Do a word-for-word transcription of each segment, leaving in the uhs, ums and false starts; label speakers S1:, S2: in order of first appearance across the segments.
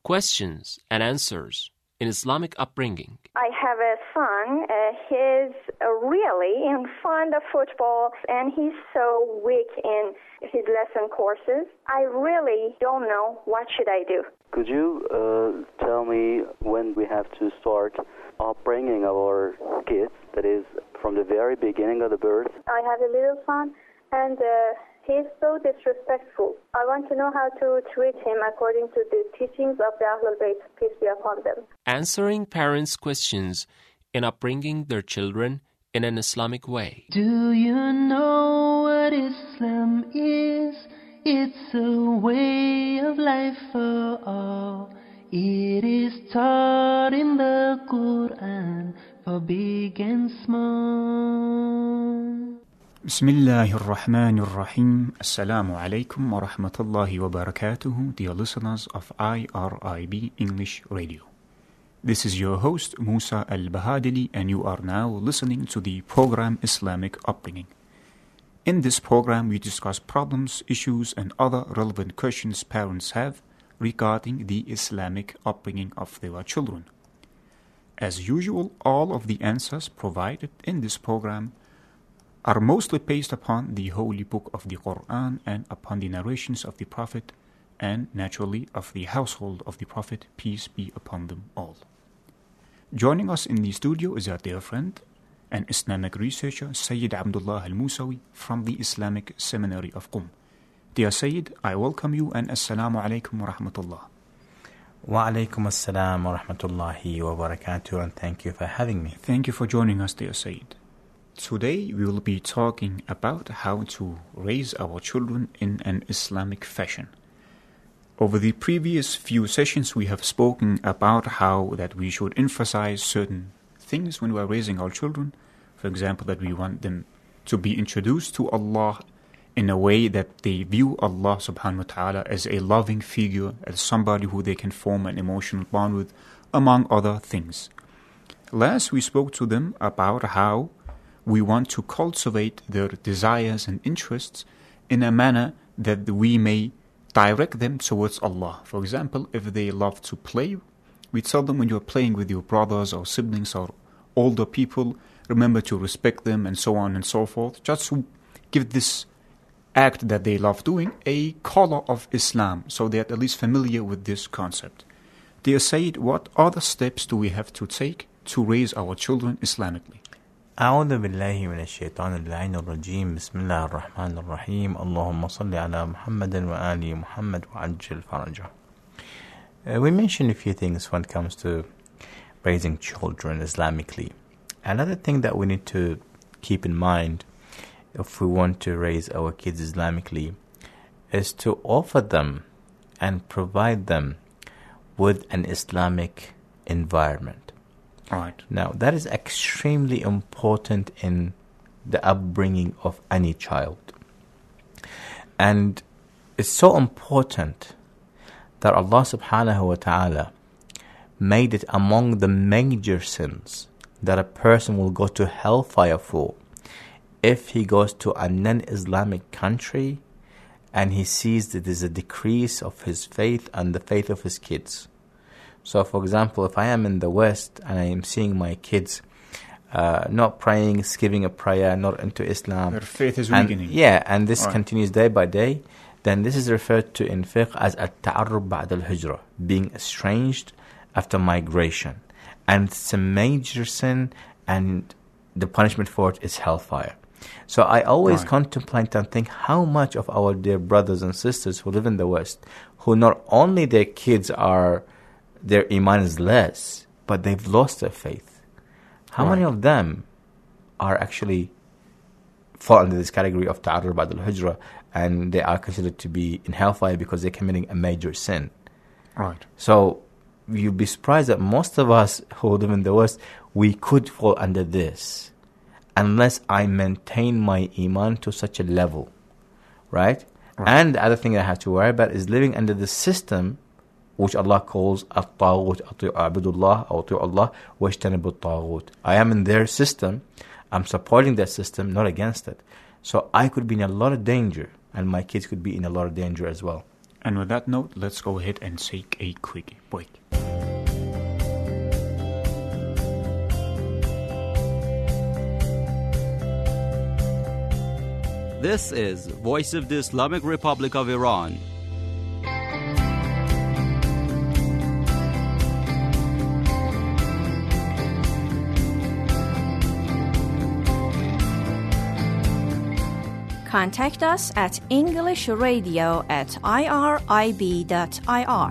S1: Questions and Answers in Islamic Upbringing.
S2: I have a son. Uh, he's uh, really in fond of football, and he's so weak in his lesson courses. I really don't know what should I do.
S3: Could you uh, tell me when we have to start upbringing our kids, that is, from the very beginning of the birth?
S4: I have a little son, and uh, he's so disrespectful. I want to know how to treat him according to the teachings of the Ahlul Bayt, peace be upon them.
S1: Answering parents' questions in upbringing their children in an Islamic way.
S5: Do you know what Islam is? It's a way of life for all. It is taught in the Quran for big and small.
S6: Bismillahir Rahmanir Rahim. Assalamu alaikum wa rahmatullahi wa barakatuhu, dear listeners of I R I B English Radio. This is your host Musa Al-Bahadili, and you are now listening to the program Islamic Upbringing. In this program, we discuss problems, issues, and other relevant questions parents have regarding the Islamic upbringing of their children. As usual, all of the answers provided in this program are mostly based upon the Holy Book of the Quran and upon the narrations of the Prophet and, naturally, of the household of the Prophet, peace be upon them all. Joining us in the studio is our dear friend and Islamic researcher, Sayyid Abdullah Al-Musawi from the Islamic Seminary of Qum. Dear Sayyid, I welcome you and Assalamu alaikum wa rahmatullah.
S7: Wa alaikum assalam wa rahmatullahi wa barakatuh, and thank you for having me.
S6: Thank you for joining us, dear Sayyid. Today we will be talking about how to raise our children in an Islamic fashion. Over the previous few sessions we have spoken about how that we should emphasize certain things when we are raising our children. For example, that we want them to be introduced to Allah in a way that they view Allah subhanahu wa ta'ala as a loving figure, as somebody who they can form an emotional bond with, among other things. Last we spoke to them about how we want to cultivate their desires and interests in a manner that we may direct them towards Allah. For example, if they love to play, we tell them when you're playing with your brothers or siblings or older people, remember to respect them and so on and so forth. Just to give this act that they love doing a color of Islam, so they're at least familiar with this concept. Dear Sayyid, what other steps do we have to take to raise our children Islamically?
S7: أعوذ بالله من الشيطان اللعين الرجيم بسم الله الرحمن الرحيم اللهم صل على محمد وآل محمد وعجل فرجه. We mentioned a few things when it comes to raising children Islamically. Another thing that we need to keep in mind if we want to raise our kids Islamically is to offer them and provide them with an Islamic environment.
S6: Right.
S7: Now, that is extremely important in the upbringing of any child. And it's so important that Allah subhanahu wa ta'ala made it among the major sins that a person will go to hellfire for if he goes to a non-Islamic country and he sees that there's a decrease of his faith and the faith of his kids. So, for example, if I am in the West and I am seeing my kids uh, not praying, skipping a prayer, not into Islam,
S6: their faith is
S7: and,
S6: weakening.
S7: Yeah, and this
S6: right.
S7: continues day by day, then this is referred to in fiqh as at-ta'arrub ba'd al-hijrah, being estranged after migration. And it's a major sin, and the punishment for it is hellfire. So I always right. contemplate and think how much of our dear brothers and sisters who live in the West, who not only their kids are, their iman is less, but they've lost their faith. How right. many of them are actually fall under this category of ta'arrub ba'd al-hijrah, and they are considered to be in hellfire because they're committing a major sin?
S6: Right.
S7: So you'd be surprised that most of us who live in the West, we could fall under this unless I maintain my iman to such a level, right? right? And the other thing I have to worry about is living under the system which Allah calls at-taghut, a'budullah, ati'u Allah, wajtanibu at-taghut. I am in their system, I'm supporting their system, not against it. So I could be in a lot of danger, and my kids could be in a lot of danger as well.
S6: And with that note, let's go ahead and take a quick break.
S8: This is Voice of the Islamic Republic of Iran.
S9: Contact us at English Radio at irib dot I R.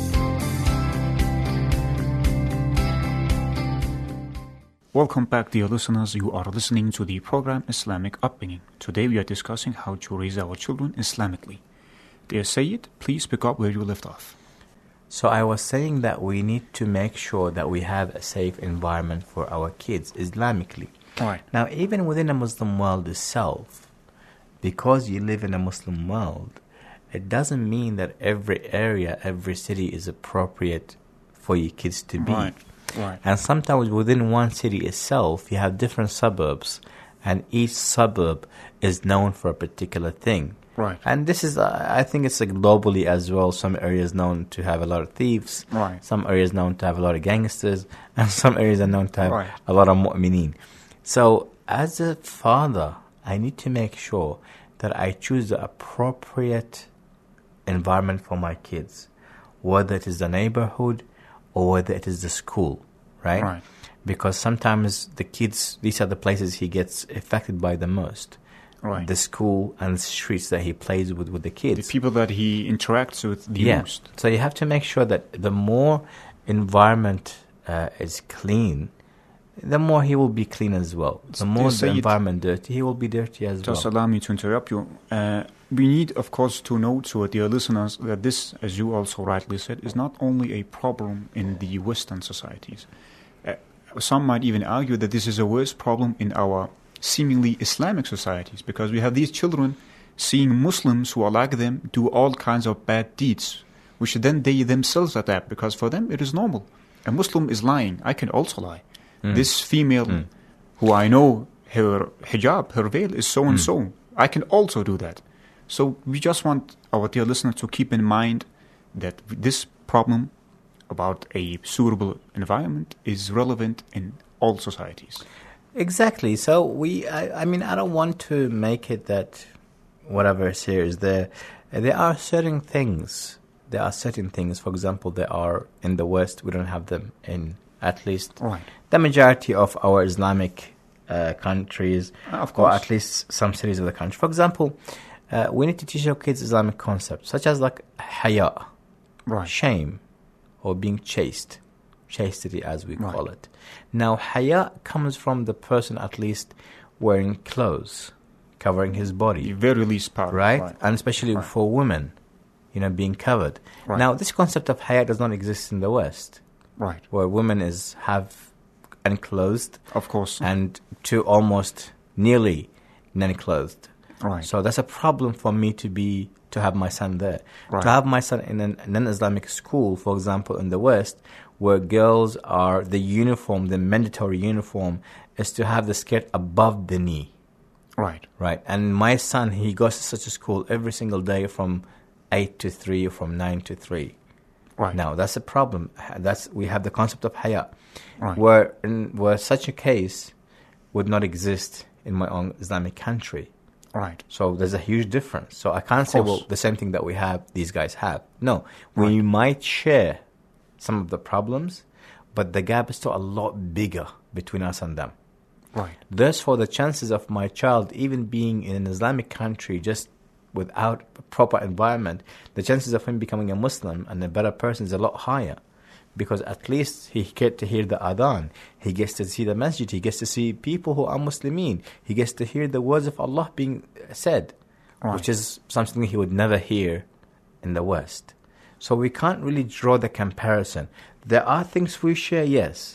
S6: Welcome back, dear listeners. You are listening to the program Islamic Upbringing. Today we are discussing how to raise our children Islamically. Dear Sayyid, please pick up where you left off.
S7: So I was saying that we need to make sure that we have a safe environment for our kids Islamically.
S6: Right.
S7: Now, even within a Muslim world itself, because you live in a Muslim world, it doesn't mean that every area, every city is appropriate for your kids to be.
S6: Right. Right.
S7: And sometimes within one city itself, you have different suburbs, and each suburb is known for a particular thing.
S6: Right.
S7: And this is, uh, I think it's like globally as well. Some areas known to have a lot of thieves.
S6: Right.
S7: Some areas known to have a lot of gangsters. And some areas are known to have
S6: right.
S7: a lot of mu'mineen. So as a father, I need to make sure that I choose the appropriate environment for my kids, whether it is the neighborhood or whether it is the school, right?
S6: Right.
S7: Because sometimes the kids, these are the places he gets affected by the most.
S6: Right.
S7: The school and the streets that he plays with with the kids.
S6: The people that he interacts with the
S7: yeah.
S6: most.
S7: So you have to make sure that the more environment uh, is clean, the more he will be clean as well. The more the environment dirty, he will be dirty as well.
S6: Just allow me to interrupt you. Uh, we need, of course, to note to our dear listeners that this, as you also rightly said, is not only a problem in the Western societies. Uh, some might even argue that this is a worse problem in our seemingly Islamic societies, because we have these children seeing Muslims who are like them do all kinds of bad deeds, which then they themselves adapt, because for them it is normal. A Muslim is lying. I can also lie. Mm. This female mm. who I know, her hijab, her veil is so and mm. so. I can also do that. So we just want our dear listeners to keep in mind that this problem about a suitable environment is relevant in all societies.
S7: Exactly. So we, I, I mean, I don't want to make it that whatever is here is there. There are certain things. There are certain things, for example, there are in the West. We don't have them in at least
S6: right.
S7: the majority of our Islamic uh, countries,
S6: uh, of course.
S7: Or at least some cities of the country. For example, uh, we need to teach our kids Islamic concepts, such as like haya,
S6: right.
S7: shame, or being chaste, chastity as we
S6: right.
S7: call it. Now, haya comes from the person at least wearing clothes, covering his body.
S6: The very least part.
S7: Right?
S6: right.
S7: And especially
S6: right.
S7: for women, you know, being covered.
S6: Right.
S7: Now, this concept of haya does not exist in the West.
S6: Right.
S7: Where women is have enclosed.
S6: Of course.
S7: And to almost nearly non-clothed.
S6: Right.
S7: So that's a problem for me to be to have my son there.
S6: Right.
S7: To have my son in a non-Islamic school, for example, in the West, where girls are, the uniform, the mandatory uniform, is to have the skirt above the knee.
S6: Right.
S7: Right. And my son, he goes to such a school every single day from eight to three or from nine to three.
S6: Right.
S7: Now, that's a problem. That's we have the concept of haya,
S6: right.
S7: where, in, where such a case would not exist in my own Islamic country.
S6: Right.
S7: So there's a huge difference. So I can't say, well, the same thing that we have, these guys have. No. Right. We might share some of the problems, but the gap is still a lot bigger between us and them.
S6: Right.
S7: Therefore, the chances of my child even being in an Islamic country just without a proper environment, the chances of him becoming a Muslim and a better person is a lot higher. Because at least he gets to hear the adhan, he gets to see the masjid, he gets to see people who are Muslimin, he gets to hear the words of Allah being said, right. which is something he would never hear in the West. So we can't really draw the comparison. There are things we share, yes,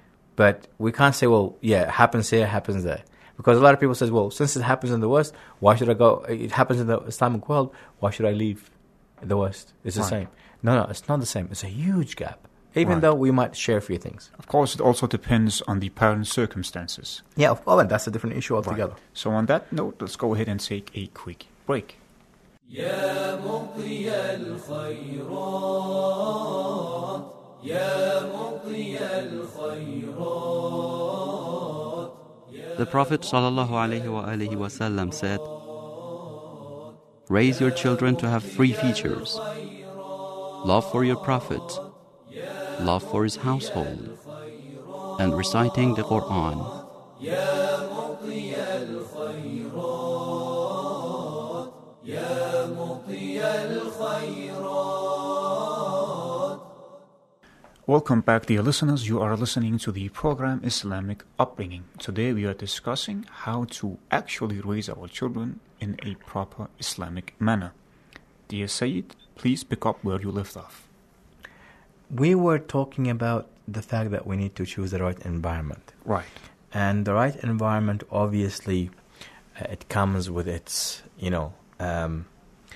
S7: but we can't say, well, yeah, it happens here, it happens there. Because a lot of people say, well, since it happens in the West, why should I go? It happens in the Islamic world, why should I leave the West? It's the
S6: right.
S7: same. No, no, it's not the same. It's a huge gap. Even
S6: right.
S7: though we might share a few things.
S6: Of course, it also depends on the parents' circumstances.
S7: Yeah, well, that's a different issue altogether.
S6: Right. So on that note, let's go ahead and take a quick break.
S10: يا مطي الخيرات يا مطي الخيرات.
S8: The Prophet ﷺ said, raise your children to have three features: love for your Prophet, love for his household, and reciting the Quran.
S10: يا مطي الخيرات يا مطي الخيرات.
S6: Welcome back, dear listeners. You are listening to the program Islamic Upbringing. Today we are discussing how to actually raise our children in a proper Islamic manner. Dear Sayyid, please pick up where you left off.
S7: We were talking about the fact that we need to choose the right environment.
S6: Right.
S7: And the right environment, obviously, uh, it comes with its, you know, um,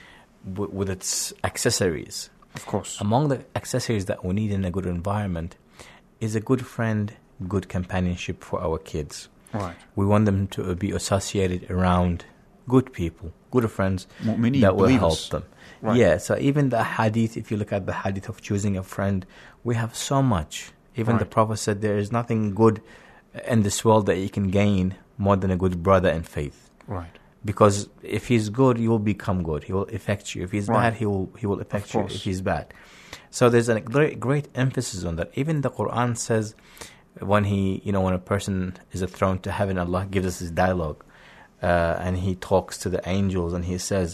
S7: w- with its accessories.
S6: Of course.
S7: Among the accessories that we need in a good environment is a good friend, good companionship for our kids.
S6: Right.
S7: We want them to be associated around good people, good friends
S6: Mu'mineen,
S7: that will
S6: believers.
S7: help them.
S6: Right.
S7: Yeah, so even the hadith, if you look at the hadith of choosing a friend, we have so much. Even
S6: Right.
S7: the Prophet said there is nothing good in this world that you can gain more than a good brother in faith.
S6: Right.
S7: Because if he's good, you will become good. He will affect you. If he's
S6: Right.
S7: bad, he will he will affect
S6: Of
S7: you
S6: course.
S7: if he's bad. So there's a great, great emphasis on that. Even the Quran says when he, you know, when a person is thrown to heaven, Allah gives us his dialogue. Uh, and he talks to the angels and he says,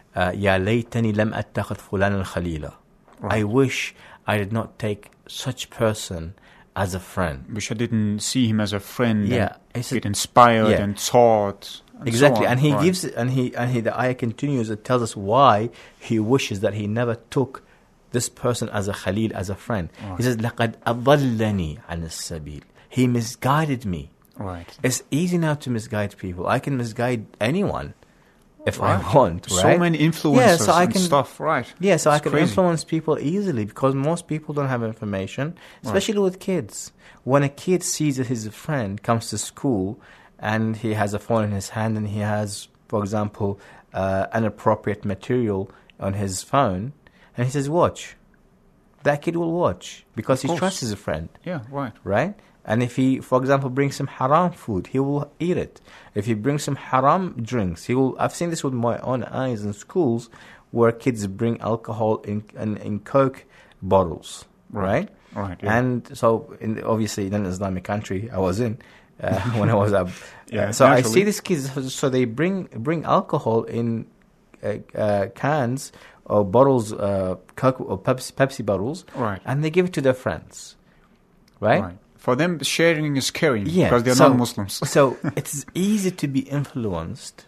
S7: Ya laytani lam attakhid fulanan khalila. I wish I did not take such person as a friend.
S6: Wish I didn't see him as a friend.
S7: Yeah,
S6: and
S7: said,
S6: get inspired
S7: yeah.
S6: and taught. And
S7: exactly,
S6: so on.
S7: and he
S6: Right.
S7: gives and he and he the ayah continues. It tells us why he wishes that he never took this person as a khalil, as a friend.
S6: Right.
S7: He says, "Laqad adallani an as-sabil." He misguided me.
S6: Right.
S7: It's easy now to misguide people. I can misguide anyone if
S6: Right.
S7: I want.
S6: So
S7: Right?
S6: many influencers
S7: yeah, so I
S6: and
S7: can,
S6: stuff. Right.
S7: Yeah, so
S6: It's
S7: I can
S6: crazy.
S7: influence people easily because most people don't have information, especially right. with kids. When a kid sees that his friend comes to school and he has a phone in his hand and he has, for example, uh, inappropriate material on his phone, and he says, watch. That kid will watch because he trusts his friend.
S6: Yeah, right.
S7: Right? And if he, for example, brings some haram food, he will eat it. If he brings some haram drinks, he will. I've seen this with my own eyes in schools where kids bring alcohol in in, in Coke bottles, right?
S6: Right. right yeah.
S7: And so, in, obviously, in an Islamic country I was in uh, when I was up.
S6: yeah,
S7: uh, so
S6: naturally.
S7: I see these kids. So they bring bring alcohol in uh, uh, cans or bottles, uh, Coke or Pepsi, Pepsi bottles,
S6: right?
S7: And they give it to their friends, right?
S6: Right. For them, sharing is caring
S7: yeah,
S6: because they're
S7: so,
S6: non-Muslims.
S7: So it's easy to be influenced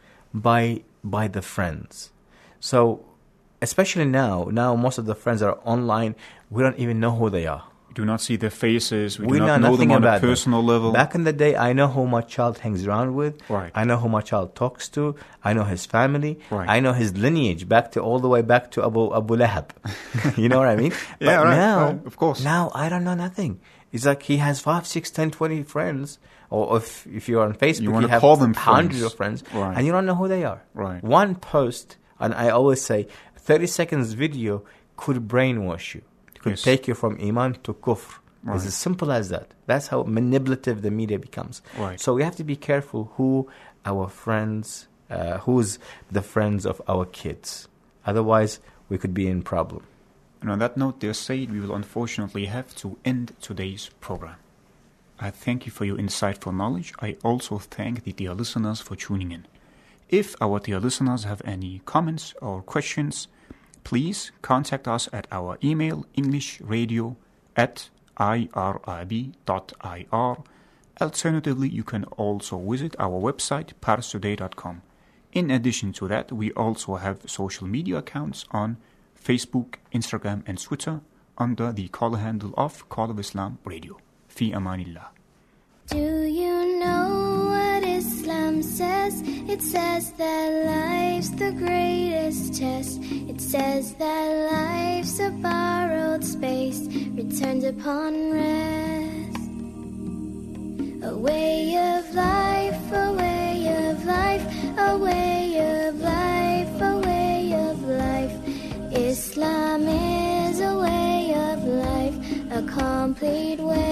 S7: by by the friends. So especially now, now most of the friends are online. We don't even know who they are.
S6: We do not see their faces. We,
S7: we
S6: do
S7: know
S6: not know them on a personal
S7: them.
S6: level.
S7: Back in the day, I know who my child hangs around with.
S6: Right.
S7: I know who my child talks to. I know his family.
S6: Right.
S7: I know his lineage back to all the way back to Abu Abu Lahab. You know what I mean?
S6: yeah,
S7: but
S6: right,
S7: now,
S6: right, of course.
S7: Now I don't know nothing. It's like he has five, six, ten, twenty friends. Or if if you're on Facebook,
S6: you,
S7: you have
S6: call them
S7: hundreds
S6: friends.
S7: of friends,
S6: right.
S7: and you don't know who they are.
S6: Right.
S7: One post, and I always say, thirty seconds video could brainwash you. It could
S6: yes.
S7: take you from iman to kufr.
S6: Right.
S7: It's as simple as that. That's how manipulative the media becomes.
S6: Right.
S7: So we have to be careful who our friends, uh, who's the friends of our kids. Otherwise, we could be in problem.
S6: And on that note, dear Said, we will unfortunately have to end today's program. I thank you for your insightful knowledge. I also thank the dear listeners for tuning in. If our dear listeners have any comments or questions, please contact us at our email, englishradio at irib dot I R. Alternatively, you can also visit our website, pars today dot com. In addition to that, we also have social media accounts on Facebook, Instagram, and Twitter under the call handle of Call of Islam Radio. Fi amanillah.
S11: Do you know what Islam says? It says that life's the greatest test. It says that life's a borrowed space, returned upon rest. A way of life, a way of life, a way of life, a way complete way.